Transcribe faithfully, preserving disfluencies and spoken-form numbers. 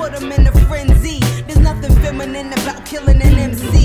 put them in a frenzy. There's nothing feminine about killing an M C.